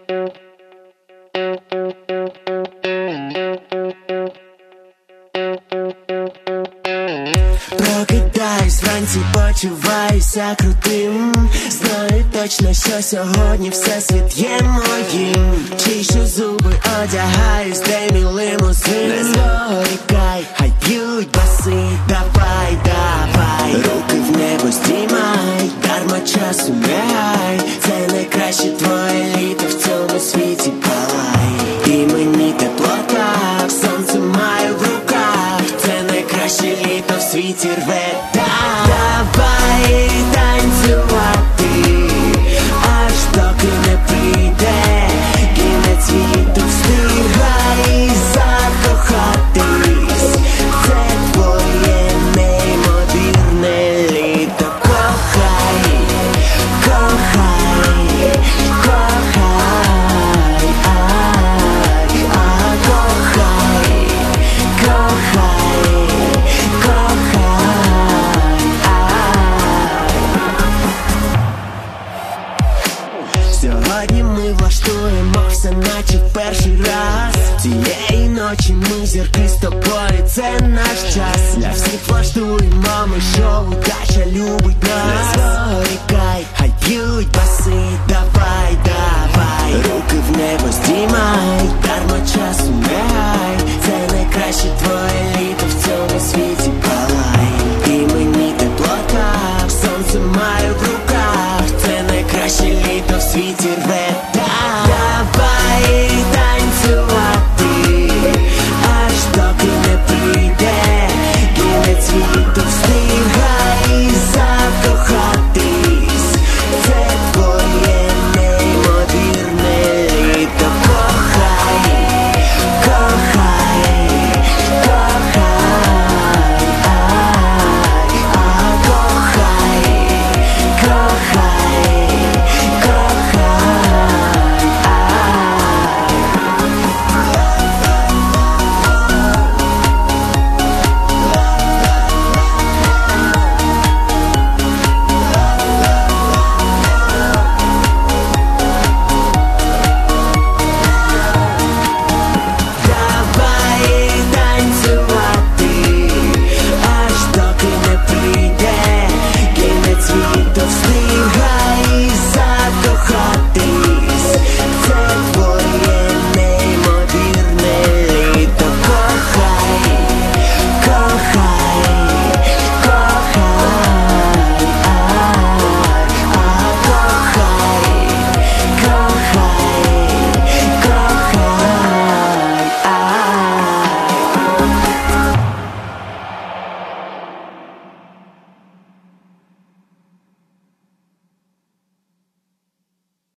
Прокидаюсь вранці, почуваюся крутим. Знаю точно, що сьогодні всесвіт є моїм. Чищу зуби, одягаюсь, де мій лимузин. Не зволікай, хай б'ють баси. Давай, давай, руки в небо здіймай. Дарма часу не гай. Це найкраще твоє літо в цьому світі. Палай, і мені теплота, сонце маю в руках. Це найкраще літо в світі рве. Давай танцювати, аж доки не прийде кінець світу. Встигай закохатись, це твоє неймовірне літо. Кохай, кохай, кохай, кохай, кохай, кохай. Сьогодні ми влаштуємо все наче в перший раз. Цієї ночі ми зірки з тобою, це наш час. Для всіх влаштуємо ми шоу, удача любить нас. Не зволікай, хай б'ють баси, давай, давай.